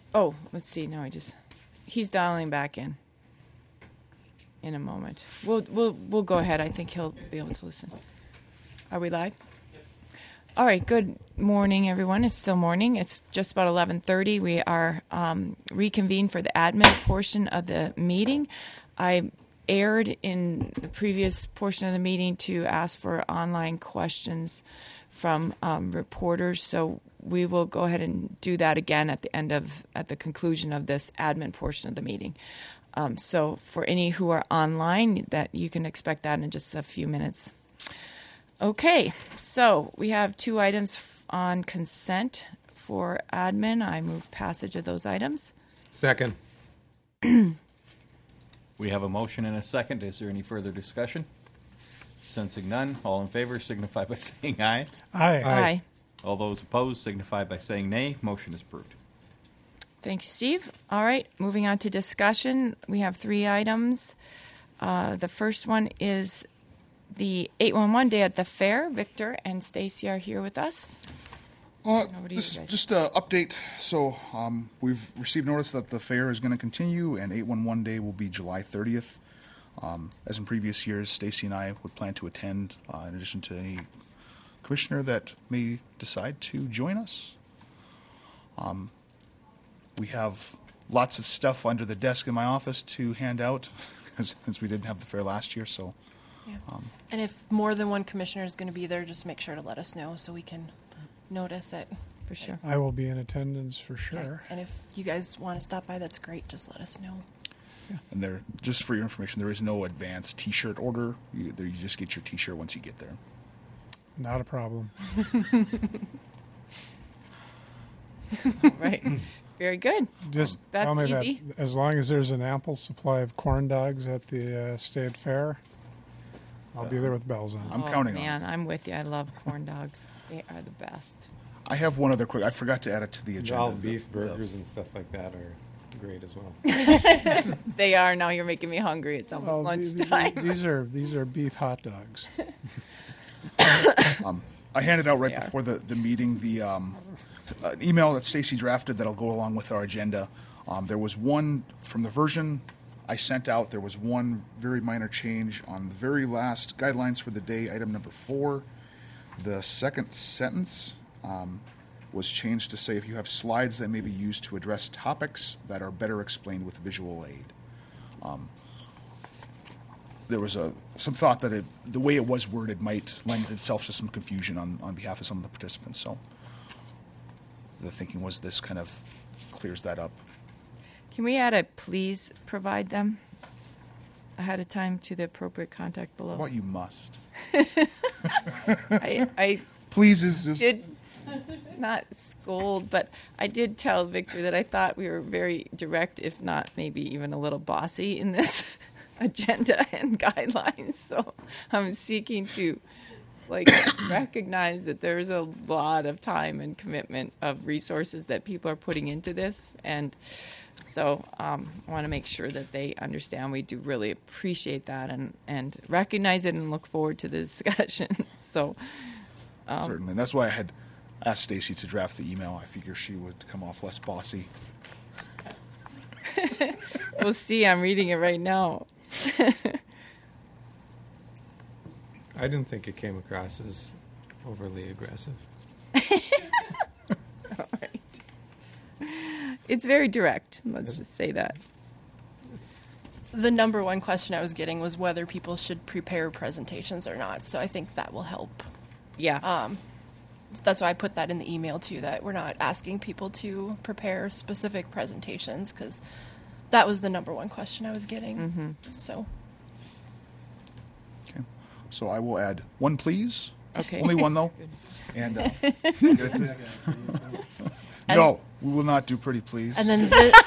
Oh, let's see. No, he's dialing back in a moment. We'll go ahead. I think he'll be able to listen. Are we live? All right. Good morning, everyone. It's still morning. It's just about 11:30. We are reconvened for the admin portion of the meeting. I aired in the previous portion of the meeting to ask for online questions from reporters, so we will go ahead and do that again at the conclusion of this admin portion of the meeting. So for any who are online, that you can expect that in just a few minutes. Okay, so we have 2 items on consent for admin. I move passage of those items. Second. We have a motion and a second. Is there any further discussion? Sensing none, all in favor signify by saying aye. Aye. Aye. All those opposed signify by saying nay. Motion is approved. Thank you, Steve. All right, moving on to discussion. We have 3 items. The first one is the 811 Day at the Fair. Victor and Stacy are here with us. This is just an update. So we've received notice that the fair is going to continue, and 811 Day will be July 30th. As in previous years, Stacy and I would plan to attend, in addition to any commissioner that may decide to join us. We have lots of stuff under the desk in my office to hand out, since we didn't have the fair last year. So, yeah. And if more than one commissioner is going to be there, just make sure to let us know so we can notice it. For sure. I will be in attendance for sure. Okay. And if you guys want to stop by, that's great. Just let us know. Yeah. And there, just for your information, there is no advance T-shirt order. You just get your T-shirt once you get there. Not a problem. Right. Very good. Just That's tell me easy. that as long as there's an ample supply of corn dogs at the state fair, I'll be there with bells on. I'm counting on it. Man, I'm with you. I love corn dogs. They are the best. I have one other quick. I forgot to add it to the agenda. All beef burgers and stuff like that are great as well. They are. Now you're making me hungry. It's almost lunchtime. These are beef hot dogs. I handed out right before the meeting an email that Stacy drafted that'll go along with our agenda. There was one from the version I sent out. There was one very minor change on the very last guidelines for the day, item number 4. The second sentence was changed to say if you have slides that may be used to address topics that are better explained with visual aid. There was some thought that the way it was worded might lend itself to some confusion on behalf of some of the participants. So the thinking was this kind of clears that up. Can we add a please provide them ahead of time to the appropriate contact below? What you must. I Please is just... did not scold, but I did tell Victor that I thought we were very direct, if not maybe even a little bossy in this agenda and guidelines. So I'm seeking to recognize that there's a lot of time and commitment of resources that people are putting into this. And so I want to make sure that they understand we do really appreciate that and recognize it and look forward to the discussion. So certainly. That's why I had asked Stacy to draft the email. I figure she would come off less bossy. We'll see. I'm reading it right now. I didn't think it came across as overly aggressive. All right. It's very direct. Let's just say that. The number one question I was getting was whether people should prepare presentations or not. So I think that will help. Yeah. That's why I put that in the email too, that we're not asking people to prepare specific presentations, because that was the number one question I was getting. Mm-hmm. So. Okay. So I will add one, please. Okay. Only one, though. And no, we will not do pretty please. And then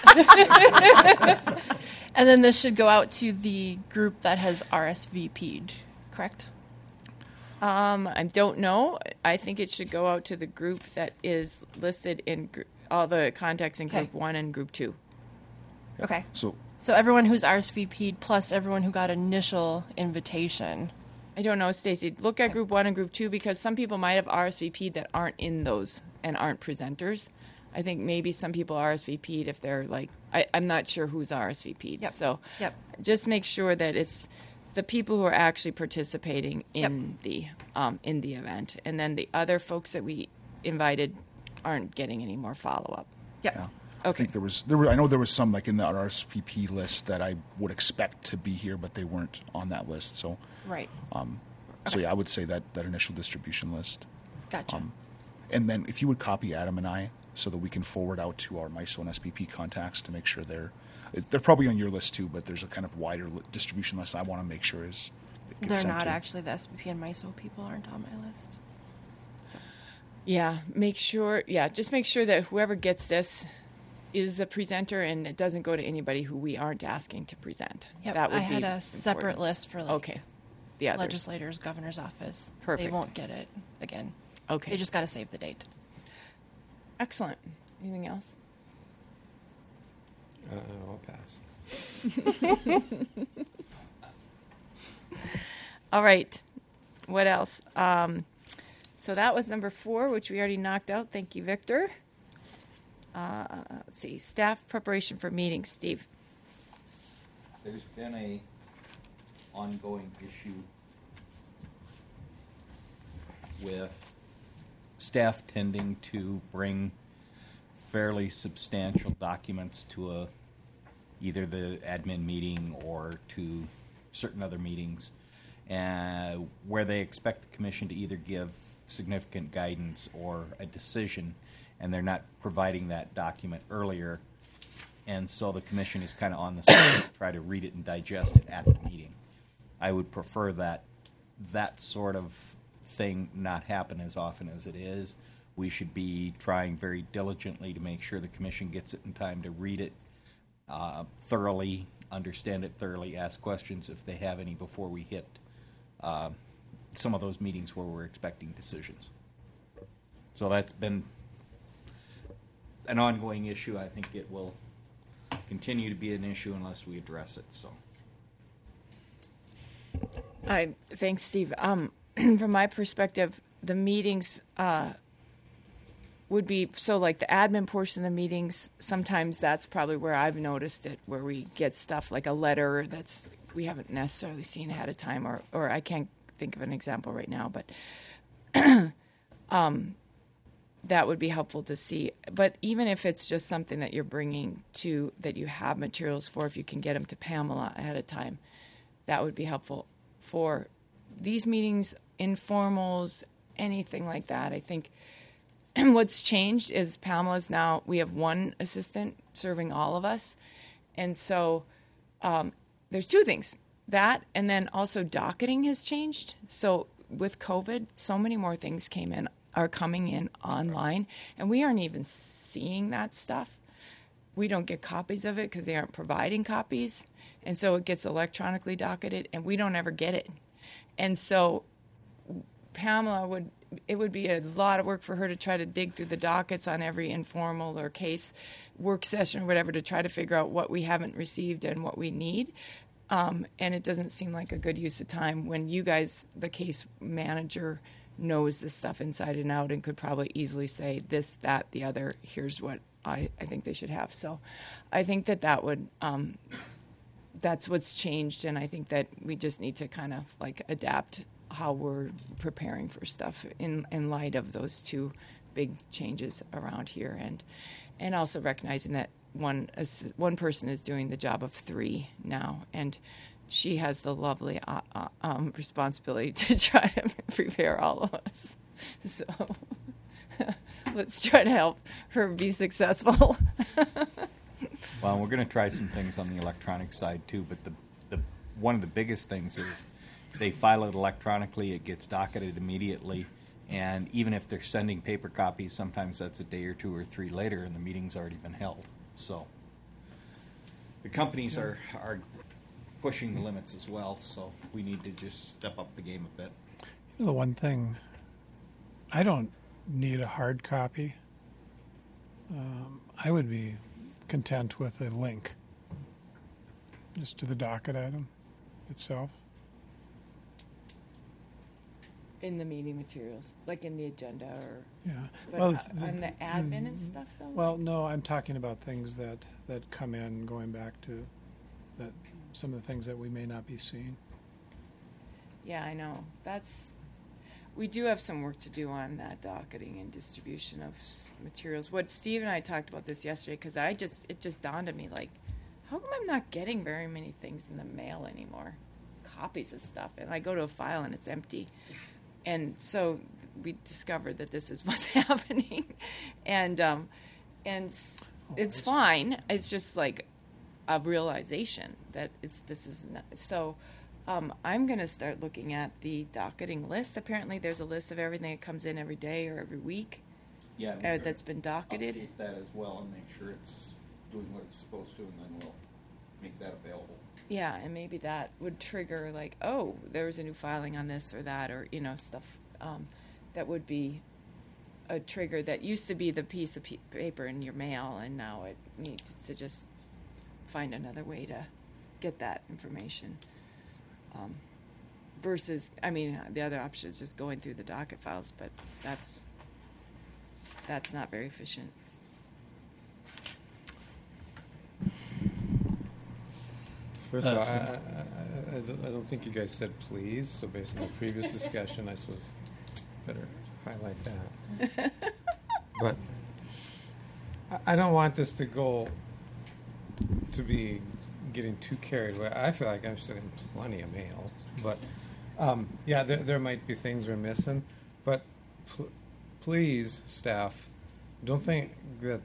and then this should go out to the group that has RSVP'd, correct? I don't know. I think it should go out to the group that is listed in all the contacts in Group 1 and Group 2. Okay. So everyone who's RSVP'd plus everyone who got initial invitation. I don't know, Stacey. Look at Group 1 and Group 2, because some people might have RSVP'd that aren't in those and aren't presenters. I think maybe some people RSVP'd if they're like, I'm not sure who's RSVP'd. Yep. So Yep. just make sure that it's the people who are actually participating in the event, and then the other folks that we invited aren't getting any more follow-up. Yep. Yeah. Okay. I think there was I know there was some like in the RSVP list that I would expect to be here, but they weren't on that list. So Right. so yeah, I would say that initial distribution list. Gotcha. And then if you would copy Adam and I so that we can forward out to our MISO and SPP contacts to make sure they're probably on your list too, but there's a kind of wider distribution list I want to make sure is it gets They're sent not to. actually, the SPP and MISO people aren't on my list. Yeah, just make sure that whoever gets this is a presenter and it doesn't go to anybody who we aren't asking to present. Yep. That would I had be a separate important. list for like Okay. The others. legislators, governor's office. Perfect. They won't get it again. Okay. They just got to save the date. Excellent. Anything else? I'll pass. All right. What else? So that was number 4, which we already knocked out. Thank you, Victor. Let's see. Staff preparation for meetings. Steve. There's been a ongoing issue with staff tending to bring fairly substantial documents to either the admin meeting or to certain other meetings, where they expect the commission to either give significant guidance or a decision, and they're not providing that document earlier. And so the commission is kind of on the spot to try to read it and digest it at the meeting. I would prefer that sort of thing not happen as often as it is. We should be trying very diligently to make sure the commission gets it in time to read it thoroughly, understand it thoroughly, ask questions if they have any before we hit some of those meetings where we're expecting decisions. So that's been an ongoing issue. I think it will continue to be an issue unless we address it. So, Thanks, Steve. From my perspective, the meetings would be so like the admin portion of the meetings. Sometimes that's probably where I've noticed it, where we get stuff like a letter that's we haven't necessarily seen ahead of time, or I can't think of an example right now, but that would be helpful to see. But even if it's just something that you're bringing to that you have materials for, if you can get them to Pamela ahead of time, that would be helpful for these meetings, informals, anything like that. I think what's changed is Pamela's now, we have one assistant serving all of us. And so there's 2 things, that and then also docketing has changed. So with COVID, so many more things are coming in online, and we aren't even seeing that stuff. We don't get copies of it because they aren't providing copies. And so it gets electronically docketed, and we don't ever get it. And so Pamela it would be a lot of work for her to try to dig through the dockets on every informal or case work session or whatever to try to figure out what we haven't received and what we need. And it doesn't seem like a good use of time when you guys, the case manager, knows this stuff inside and out and could probably easily say this, that, the other, here's what I think they should have. So I think that would that's what's changed, and I think that we just need to kind of like adapt how we're preparing for stuff in light of those 2 big changes around here, and also recognizing that one person is doing the job of 3 now, and she has the lovely responsibility to try to prepare all of us. So let's try to help her be successful. well, we're going to try some things on the electronic side too, but the one of the biggest things is they file it electronically, it gets docketed immediately, and even if they're sending paper copies, sometimes that's a day or 2 or 3 later and the meeting's already been held. So the companies are pushing the limits as well, so we need to just step up the game a bit. You know, the one thing, I don't need a hard copy. I would be content with a link just to the docket item itself. in the meeting materials, like in the agenda or. Yeah. But Well, on the admin and stuff, though. Well, no, I'm talking about things that come in, going back to that some of the things that we may not be seeing. Yeah, I know. We do have some work to do on that docketing and distribution of materials. What Steve and I talked about this yesterday, because it just dawned on me, like, how come I'm not getting very many things in the mail anymore? Copies of stuff, and I go to a file and it's empty. And so we discovered that this is what's happening, and it's fine. It's just like a realization that this is not, so. I'm going to start looking at the docketing list. Apparently, there's a list of everything that comes in every day or every week. Yeah, that's been docketed. Update that as well and make sure it's doing what it's supposed to, and then we'll make that available. Yeah, and maybe that would trigger like, oh, there was a new filing on this or that, or stuff that would be a trigger that used to be the piece of paper in your mail, and now it needs to just find another way to get that information. Versus, the other option is just going through the docket files, but that's not very efficient. First of all, I don't think you guys said please, so based on the previous discussion, I suppose better highlight that. But I don't want this to be getting too carried away. I feel like I'm still getting plenty of mail, but there might be things we're missing. But please, staff, don't think that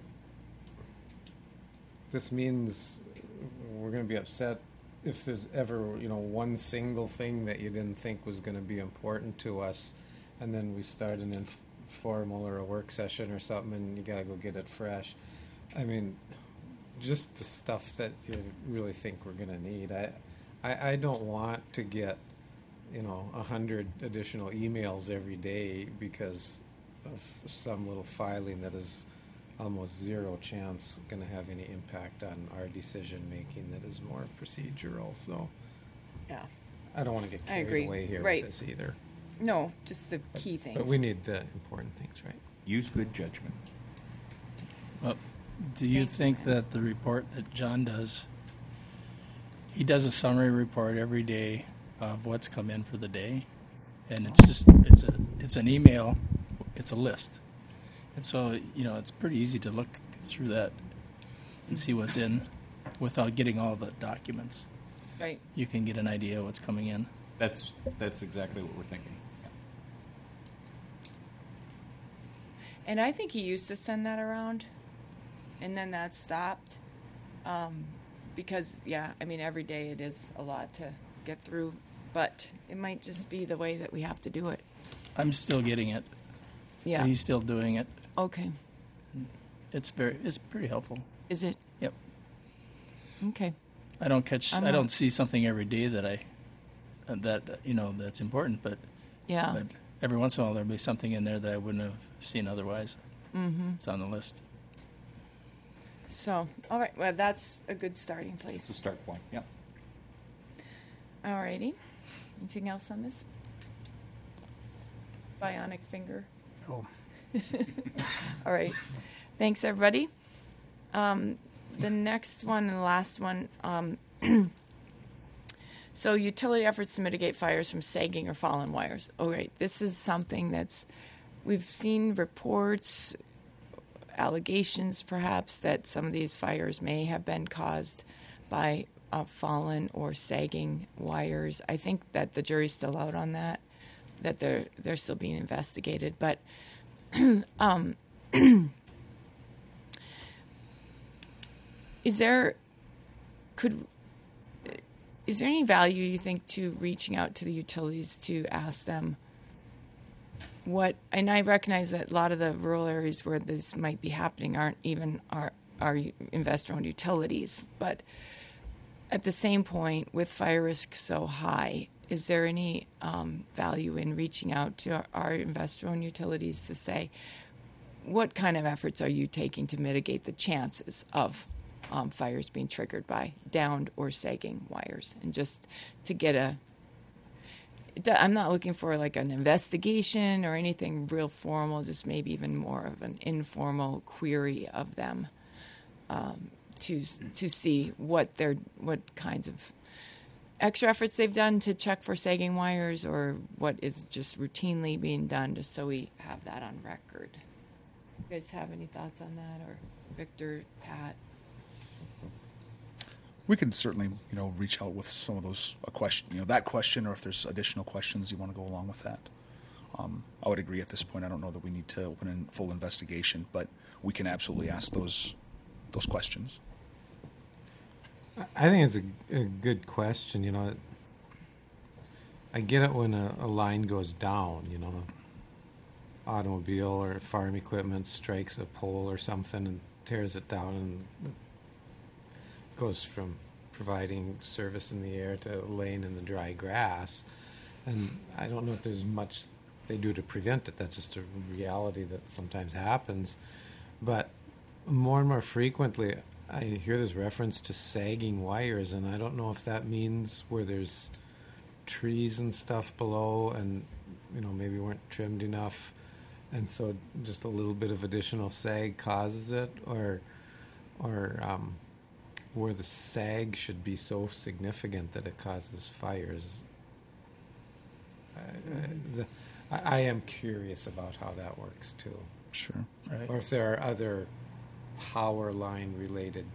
this means we're going to be upset if there's ever one single thing that you didn't think was going to be important to us, and then we start an informal or a work session or something, and you got to go get it fresh. Just the stuff that you really think we're going to need. I don't want to get 100 additional emails every day because of some little filing that is almost zero chance going to have any impact on our decision making that is more procedural. So yeah, I don't want to get carried away here with this either. No, just the key things. But we need the important things, right? Use good judgment. Well, do you think that the report that John does, he does a summary report every day of what's come in for the day, and it's an email, it's a list, and so it's pretty easy to look through that and see what's in without getting all the documents. Right. You can get an idea of what's coming in. That's exactly what we're thinking. And I think he used to send that around, and then that stopped because, every day it is a lot to get through, but it might just be the way that we have to do it. I'm still getting it. Yeah. So he's still doing it. Okay. It's pretty helpful. Is it? Yep. Okay. I don't see something every day that's important, but yeah. But every once in a while there'll be something in there that I wouldn't have seen otherwise. Mm-hmm. It's on the list. So, all right. Well, that's a good starting place. It's a start point. Yeah. All righty. Anything else on this? Bionic finger. Oh. All right. Thanks, everybody. The next one and the last one. So, utility efforts to mitigate fires from sagging or fallen wires. All right. This is something we've seen reports, allegations perhaps, that some of these fires may have been caused by fallen or sagging wires. I think that the jury's still out on that they're still being investigated. But is there any value, you think, to reaching out to the utilities to ask them what? And I recognize that a lot of the rural areas where this might be happening aren't even our investor-owned utilities. But at the same point, with fire risk so high, is there any value in reaching out to our investor-owned utilities to say, what kind of efforts are you taking to mitigate the chances of fires being triggered by downed or sagging wires? And just to get I'm not looking for like an investigation or anything real formal, just maybe even more of an informal query of them to see what kinds of extra efforts they've done to check for sagging wires or what is just routinely being done, just so we have that on record. You guys have any thoughts on that, or Victor, Pat? We can certainly, reach out with some of those that question, or if there's additional questions you want to go along with that. I would agree at this point. I don't know that we need to open a full investigation, but we can absolutely ask those questions. I think it's a good question. I get it when a line goes down. Automobile or farm equipment strikes a pole or something and tears it down, and it goes from providing service in the air to laying in the dry grass. And I don't know if there's much they do to prevent it. That's just a reality that sometimes happens. But more and more frequently, I hear this reference to sagging wires, and I don't know if that means where there's trees and stuff below and, maybe weren't trimmed enough, and so just a little bit of additional sag causes it, or where the sag should be so significant that it causes fires. I am curious about how that works, too. Sure. Right. Or if there are other power line related,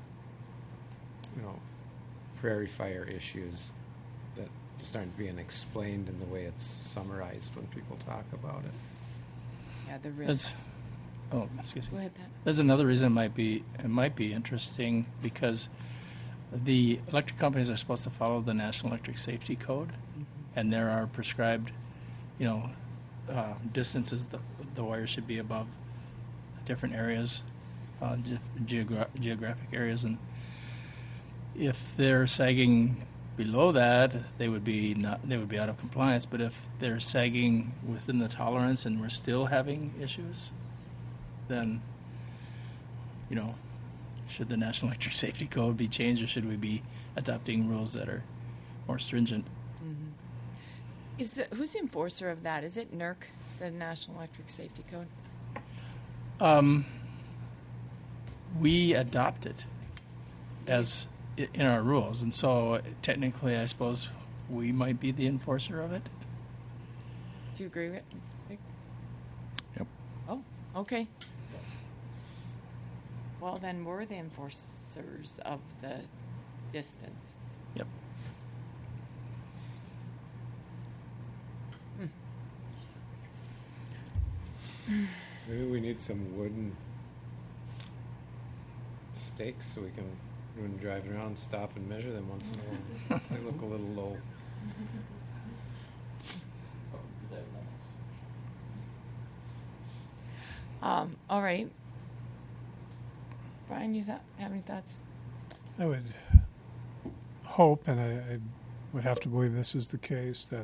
prairie fire issues that just aren't being explained in the way it's summarized when people talk about it. Yeah, the risks. Excuse me. Go ahead, Pat. There's another reason it might be interesting, because the electric companies are supposed to follow the National Electric Safety Code, and there are prescribed, distances the wire should be above different areas, geographic areas, and if they're sagging below that, they would be out of compliance. But if they're sagging within the tolerance and we're still having issues, then should the National Electric Safety Code be changed, or should we be adopting rules that are more stringent? Mm-hmm. Who's the enforcer of that? Is it NERC, the National Electric Safety Code? We adopt it as in our rules, and so technically, I suppose we might be the enforcer of it. Do you agree with? Yep. Oh, okay. Well, then we're the enforcers of the distance. Yep. Maybe we need some wooden stakes so we can, when driving around, stop and measure them once in a while. They look a little low. All right. Brian, you have any thoughts? I would hope, and I would have to believe this is the case, that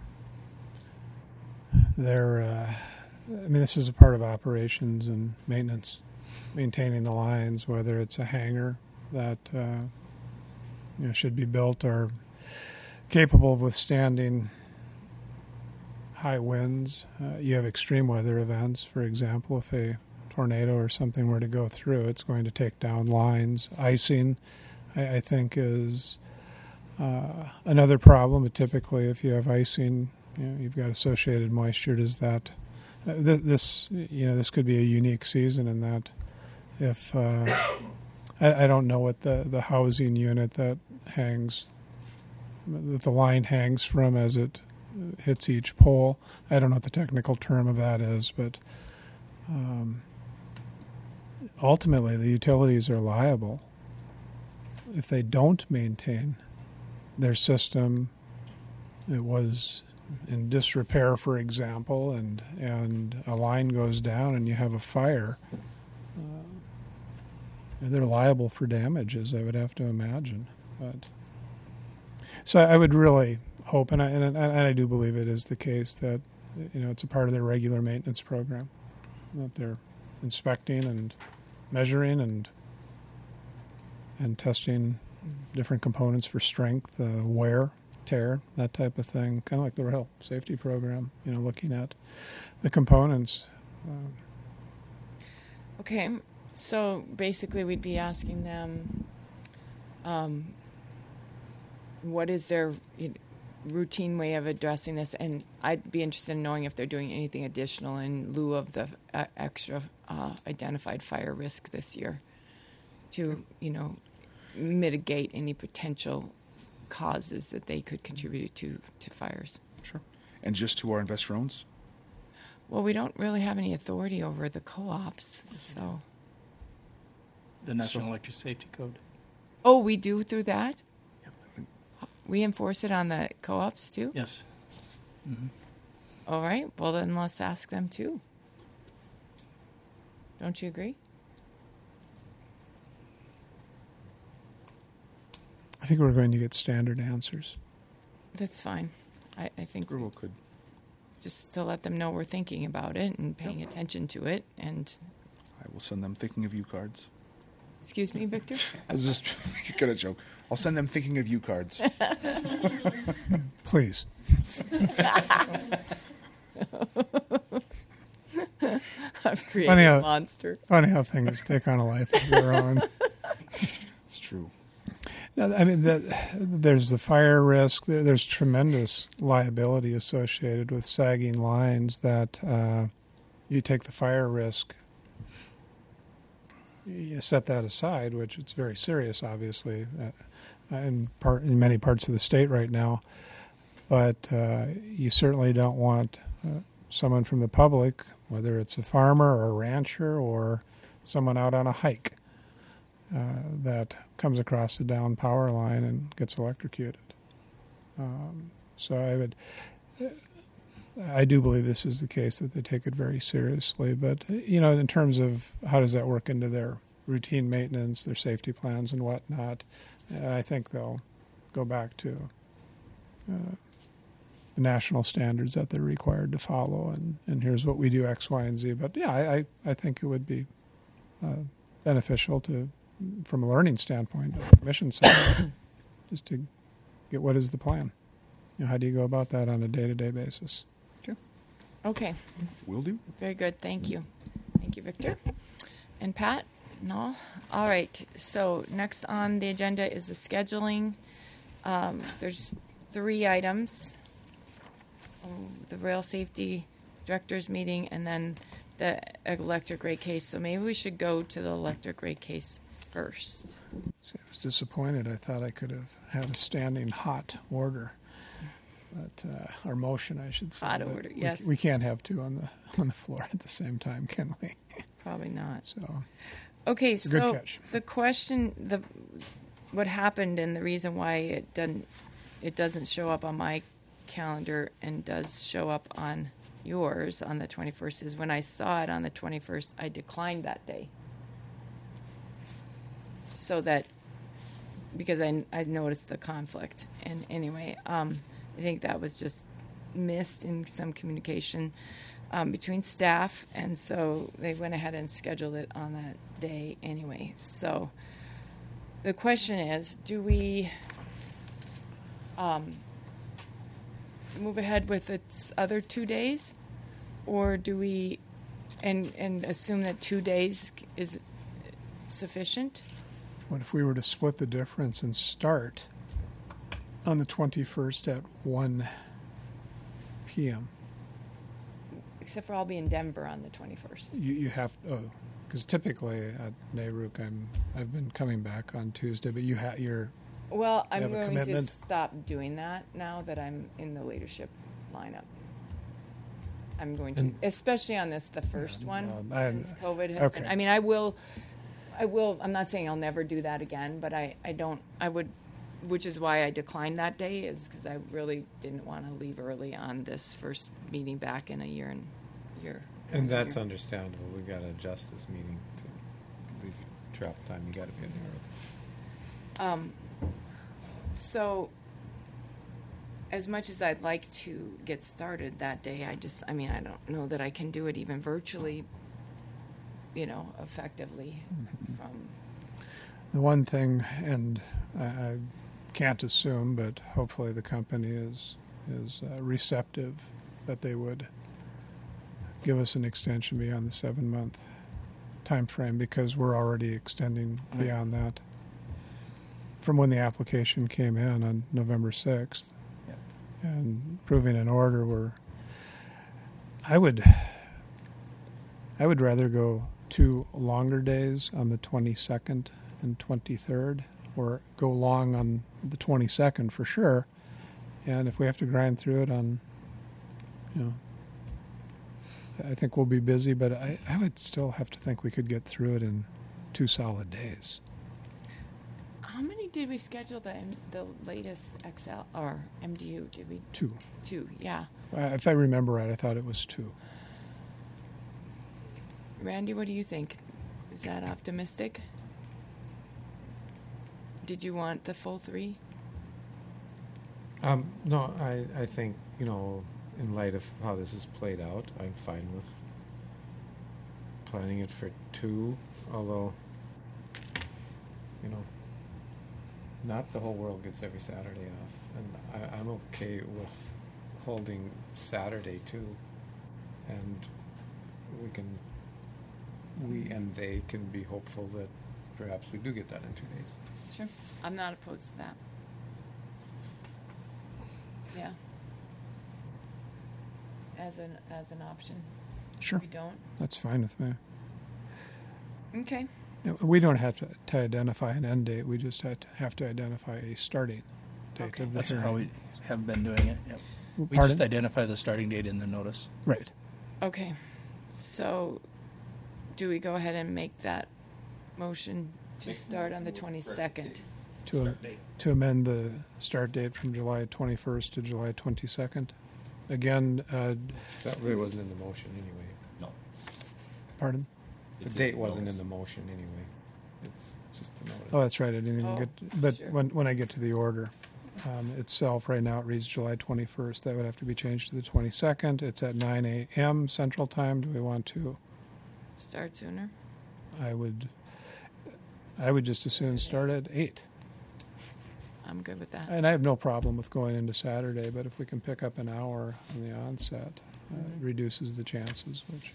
this is a part of operations and maintenance, maintaining the lines, whether it's a hangar that should be built or capable of withstanding high winds. You have extreme weather events. For example, if a tornado or something were to go through, it's going to take down lines. Icing, I think, is another problem. But typically, if you have icing, you've got associated moisture. Does that this could be a unique season in that if I don't know what the housing unit that the line hangs from as it hits each pole. I don't know what the technical term of that is, but ultimately the utilities are liable if they don't maintain their system. It was in disrepair, for example, and a line goes down and you have a fire. They're liable for damages, I would have to imagine. But so I would really hope, and I do believe it is the case, that it's a part of their regular maintenance program, that they're inspecting and measuring and testing different components for strength, wear, tear, that type of thing, kind of like the rail safety program, looking at the components. Okay, so basically we'd be asking them what is their routine way of addressing this, and I'd be interested in knowing if they're doing anything additional in lieu of the extra identified fire risk this year to, mitigate any potential causes that they could contribute to fires. Sure. And just to our investor owns? Well, we don't really have any authority over the co-ops, so. The National Electric Safety Code. Oh, we do through that? Yep. We enforce it on the co-ops too? Yes. Mm-hmm. All right. Well, then let's ask them too. Don't you agree? I think we're going to get standard answers. That's fine. I think Approval could. just to let them know we're thinking about it and paying attention to it. And I will send them thinking of you cards. excuse me, Victor? I was just gonna joke. I'll send them thinking of you cards. Please. I've created Funny a how- monster. Funny how things take on a life of their own. It's true. I mean, there's the fire risk. There's tremendous liability associated with sagging lines that you take the fire risk, you set that aside, which it's very serious, obviously, in many parts of the state right now. But you certainly don't want someone from the public, whether it's a farmer or a rancher or someone out on a hike, that comes across a down power line and gets electrocuted. So I do believe this is the case, that they take it very seriously. But, in terms of how does that work into their routine maintenance, their safety plans and whatnot, I think they'll go back to the national standards that they're required to follow. And here's what we do, X, Y, and Z. But, yeah, I think it would be beneficial from a learning standpoint, a commission side, just to get what is the plan. How do you go about that on a day-to-day basis? Okay. Will do. Very good. Thank you. Thank you, Victor. And Pat? No? All right. So next on the agenda is the scheduling. There's 3 items. The rail safety director's meeting and then the electric rate case. So maybe we should go to the electric rate case first. See, I was disappointed. I thought I could have had a standing hot order, but our motion, I should say. Hot But order, yes. We can't have 2 on the floor at the same time, can we? Probably not. So Okay, it's a good so catch. the question, what happened and the reason why it doesn't show up on my calendar and does show up on yours on the 21st is when I saw it on the 21st, I declined that day. So that, because I noticed the conflict. And anyway, I think that was just missed in some communication between staff, and so they went ahead and scheduled it on that day anyway. So the question is, do we move ahead with its other 2 days, or do we and assume that 2 days is sufficient? What if we were to split the difference and start on the 21st at 1 p.m.? Except for I'll be in Denver on the 21st. You have because typically at NARUC I've been coming back on Tuesday, but you're Well, You I'm have a going to commitment? stop doing that now that I'm in the leadership lineup. I'm going to, And- especially on the first one, since COVID has okay. been. I mean, I will, I'm not saying I'll never do that again, but I would, which is why I declined that day, is because I really didn't want to leave early on this first meeting back in a year. And that's understandable. We got to adjust this meeting to leave travel time. You got to be in there early. So, as much as I'd like to get started that day, I don't know that I can do it even virtually, effectively from. the one thing, and I can't assume, but hopefully the company is receptive that they would give us an extension beyond the 7-month time frame, because we're already extending beyond that from when the application came in on November 6th. Yeah. And proving an order, I would rather go 2 longer days on the 22nd and 23rd, or go long on the 22nd for sure. And if we have to grind through it on, I think we'll be busy, but I would still have to think we could get through it in 2 solid days. How many did we schedule the latest XL or MDU? Did we? 2. 2, yeah. If I remember right, I thought it was 2. Randy, what do you think? Is that optimistic? Did you want the full 3? No, I think, in light of how this has played out, I'm fine with planning it for 2, although, not the whole world gets every Saturday off. And I'm okay with holding Saturday too. And we and they can be hopeful that perhaps we do get that in 2 days. Sure. I'm not opposed to that. Yeah. As an option. Sure. We don't. That's fine with me. Okay. We don't have to identify an end date. We just have to identify a starting date Okay. of the That's hearing. how we have been doing it. Yep. We Pardon? just identify the starting date in the notice. Right. Okay. So, do we go ahead and make that motion to start on the 22nd? To amend the start date from July 21st to July 22nd. Again, That really wasn't in the motion anyway. No. pardon? The It's date in wasn't in notice. the motion anyway. It's just the notice. Oh, that's right. I didn't even Oh, get. But sure. when I get to the order itself, right now it reads July 21st. That would have to be changed to the 22nd. It's at 9 a.m. Central Time. Do we want to? Start sooner? I would just as soon start at 8. I'm good with that. And I have no problem with going into Saturday, but if we can pick up an hour on the onset, it reduces the chances, which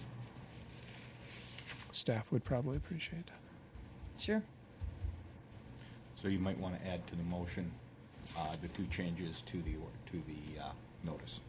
staff would probably appreciate. Sure. So you might want to add to the motion the 2 changes to the notice.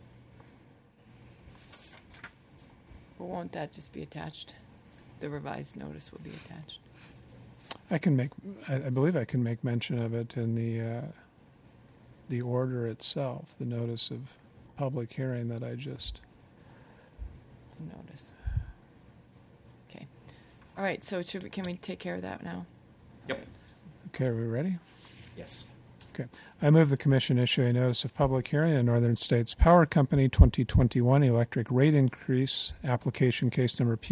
Well, won't that just be attached? The revised notice will be attached. I believe I can make mention of it in the order itself, the notice of public hearing that I just. The notice. Okay. All right. So can we take care of that now? Yep. Okay, are we ready? Yes. Okay. I move the Commission issue a notice of public hearing on Northern States Power Company 2021 electric rate increase application case number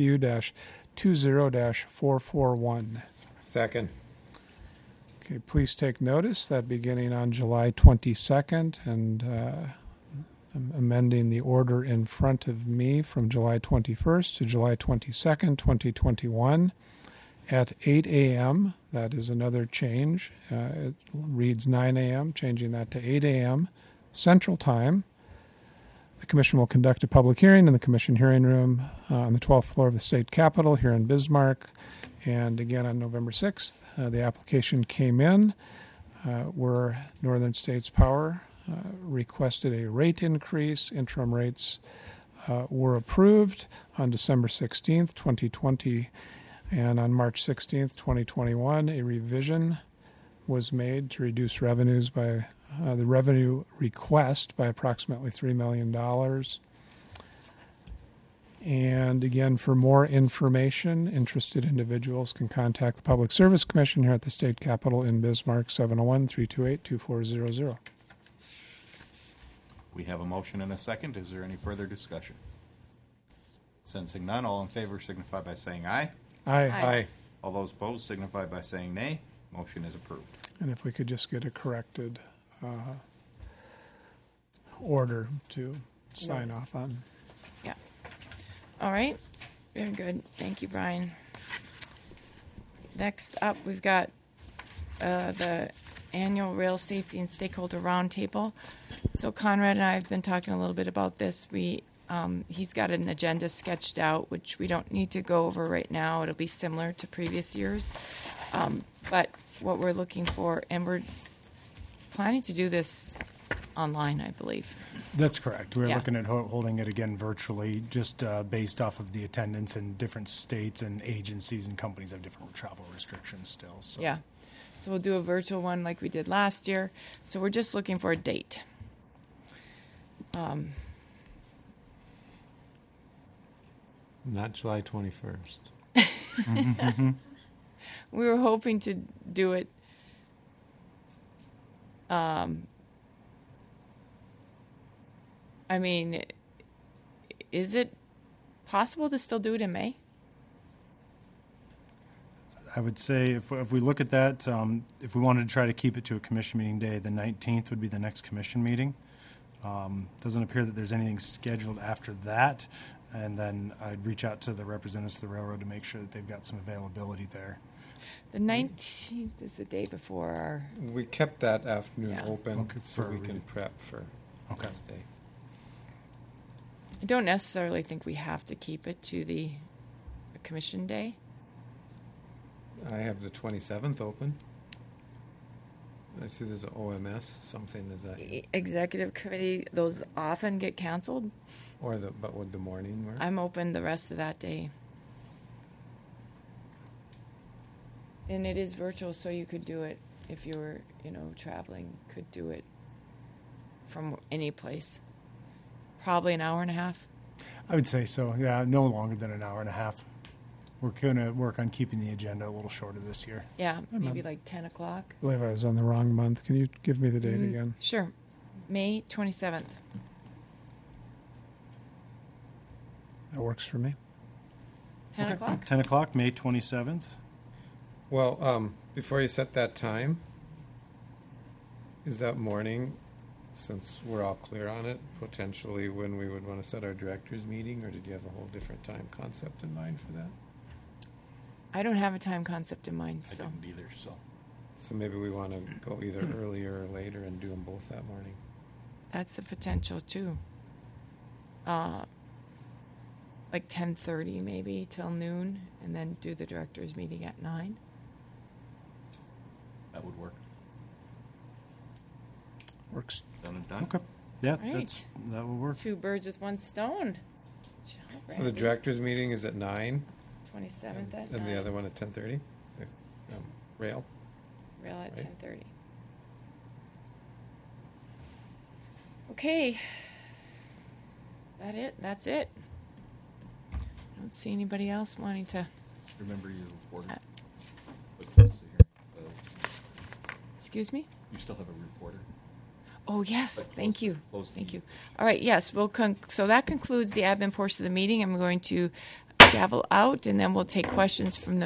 PU-20-441. Second. Okay, please take notice that beginning on July 22nd and I'm amending the order in front of me from July 21st to July 22nd, 2021 at 8 a.m. That is another change. It reads 9 a.m., changing that to 8 a.m. Central Time. The Commission will conduct a public hearing in the Commission hearing room on the 12th floor of the State Capitol here in Bismarck. And again on November 6th, the application came in where Northern States Power requested a rate increase. Interim rates were approved on December 16th, 2020. And on March 16th, 2021, a revision was made to reduce revenues by the revenue request by approximately $3 million. And again, for more information, interested individuals can contact the Public Service Commission here at the State Capitol in Bismarck, 701-328-2400. We have a motion and a second. Is there any further discussion? Sensing none, all in favor signify by saying aye. Aye. Aye. All those opposed signify by saying nay. Motion is approved. And if we could just get a corrected order to sign off on. Yeah. All right. Very good. Thank you, Brian. Next up, we've got the annual Rail Safety and Stakeholder Roundtable. So Conrad and I have been talking a little bit about this. He's got an agenda sketched out, which we don't need to go over right now. It'll be similar to previous years. But what we're looking for, and we're planning to do this online, I believe. That's correct. We're Yeah. looking at holding it again virtually, just based off of the attendance in different states and agencies and companies have different travel restrictions still. So. Yeah. So we'll do a virtual one like we did last year. So we're just looking for a date. Not July 21st. We were hoping to do it I mean, is it possible to still do it in May? I would say if we look at that, if we wanted to try to keep it to a commission meeting day, the 19th would be the next commission meeting. Doesn't appear that there's anything scheduled after that. And then I'd reach out to the representatives of the railroad to make sure that they've got some availability there. The 19th is the day before our... We kept that afternoon Yeah. open Okay, so for a we can reason. prep for Okay. Thursday. I don't necessarily think we have to keep it to the commission day. I have the 27th open. I see there's an OMS, something, is that, Executive committee, those often get canceled. but would the morning work? I'm open the rest of that day. And it is virtual, so you could do it if you were, traveling, could do it from any place. Probably an hour and a half. I would say so. Yeah, no longer than an hour and a half. We're going to work on keeping the agenda a little shorter this year. Yeah, maybe like 10 o'clock. I believe I was on the wrong month. Can you give me the date again? Sure. May 27th. That works for me. 10 o'clock? 10 o'clock, May 27th. Well, before you set that time, is that morning, since we're all clear on it, potentially when we would want to set our directors' meeting, or did you have a whole different time concept in mind for that? I don't have a time concept in mind, I so. didn't either, so. So maybe we want to go either earlier or later and do them both that morning. That's a potential too. Like 10:30 maybe till noon, and then do the directors' meeting at 9. That would work. Works. Done and done. Okay. Yeah, Right. that will work. 2 birds with 1 stone. Job, So the Randy. directors' meeting is at 9, 27th at and 9. the other one at 10:30? Rail? Rail at Right. 10:30. Okay. That's it. I don't see anybody else wanting to. Remember your reporter? Uh, What's the rest of here? Excuse me? You still have a reporter? Oh, yes. But Thank close- you. close the Thank you. meeting. All right. Yes. So that concludes the admin portion of the meeting. I'm going to gavel out, and then we'll take questions from the